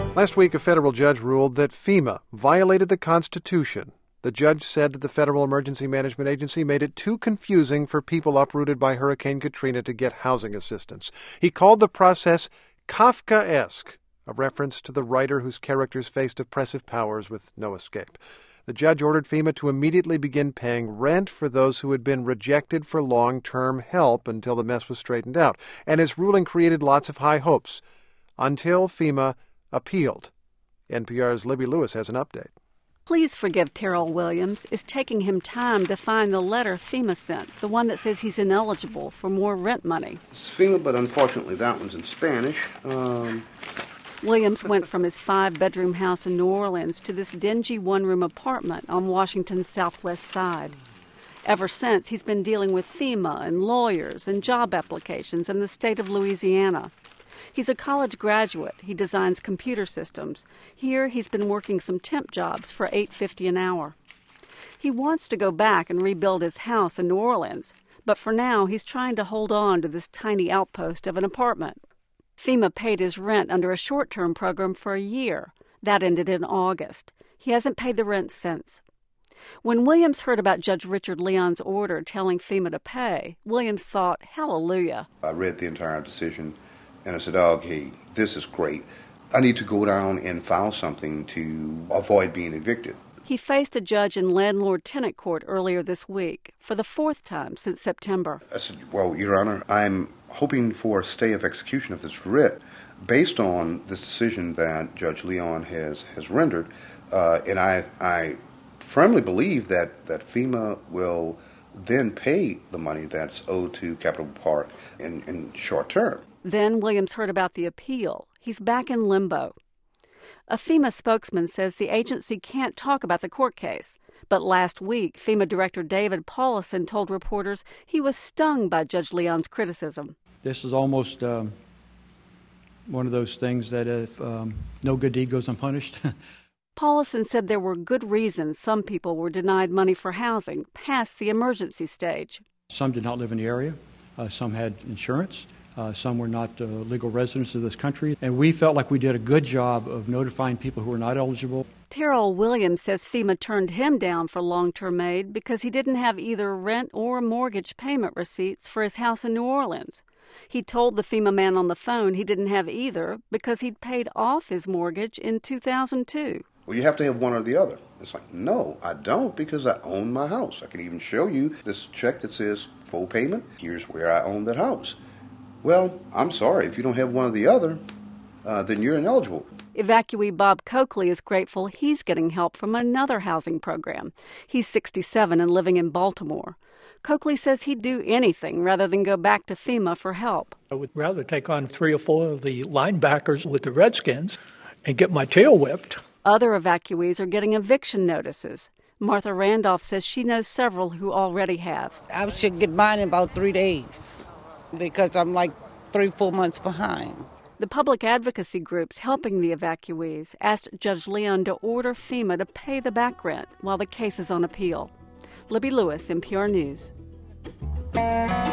Last week, a federal judge ruled that FEMA violated the Constitution. The judge said that the Federal Emergency Management Agency made it too confusing for people uprooted by Hurricane Katrina to get housing assistance. He called the process Kafkaesque, a reference to the writer whose characters faced oppressive powers with no escape. The judge ordered FEMA to immediately begin paying rent for those who had been rejected for long-term help until the mess was straightened out. And his ruling created lots of high hopes until FEMA appealed. NPR's Libby Lewis has an update. Please Forgive Terrell Williams is taking him time to find the letter FEMA sent, the one that says he's ineligible for more rent money. It's FEMA, but unfortunately that one's in Spanish. Williams went from his 5-bedroom house in New Orleans to this dingy one-room apartment on Washington's southwest side. Ever since, he's been dealing with FEMA and lawyers and job applications in the state of Louisiana. He's a college graduate. He designs computer systems. Here, he's been working some temp jobs for $8.50 an hour. He wants to go back and rebuild his house in New Orleans, but for now, he's trying to hold on to this tiny outpost of an apartment. FEMA paid his rent under a short-term program for a year. That ended in August. He hasn't paid the rent since. When Williams heard about Judge Richard Leon's order telling FEMA to pay, Williams thought, hallelujah. I read the entire decision, and I said, okay, this is great. I need to go down and file something to avoid being evicted. He faced a judge in landlord-tenant court earlier this week for the 4th time since September. I said, well, Your Honor, I'm hoping for a stay of execution of this writ based on this decision that Judge Leon has rendered. And I firmly believe that FEMA will then pay the money that's owed to Capitol Park in short term. Then Williams heard about the appeal. He's back in limbo. A FEMA spokesman says the agency can't talk about the court case. But last week, FEMA Director David Paulison told reporters he was stung by Judge Leon's criticism. This is almost one of those things that if no good deed goes unpunished. Paulison said there were good reasons some people were denied money for housing past the emergency stage. Some did not live in the area. Some had insurance. Some were not legal residents of this country. And we felt like we did a good job of notifying people who were not eligible. Terrell Williams says FEMA turned him down for long-term aid because he didn't have either rent or mortgage payment receipts for his house in New Orleans. He told the FEMA man on the phone he didn't have either because he'd paid off his mortgage in 2002. Well, you have to have one or the other. It's like, no, I don't, because I own my house. I can even show you this check that says full payment. Here's where I own that house. Well, I'm sorry, if you don't have one or the other, then you're ineligible. Evacuee Bob Coakley is grateful he's getting help from another housing program. He's 67 and living in Baltimore. Coakley says he'd do anything rather than go back to FEMA for help. I would rather take on 3 or 4 of the linebackers with the Redskins and get my tail whipped. Other evacuees are getting eviction notices. Martha Randolph says she knows several who already have. I should get mine in about 3 days because I'm like 3-4 months behind. The public advocacy groups helping the evacuees asked Judge Leon to order FEMA to pay the back rent while the case is on appeal. Libby Lewis, NPR News.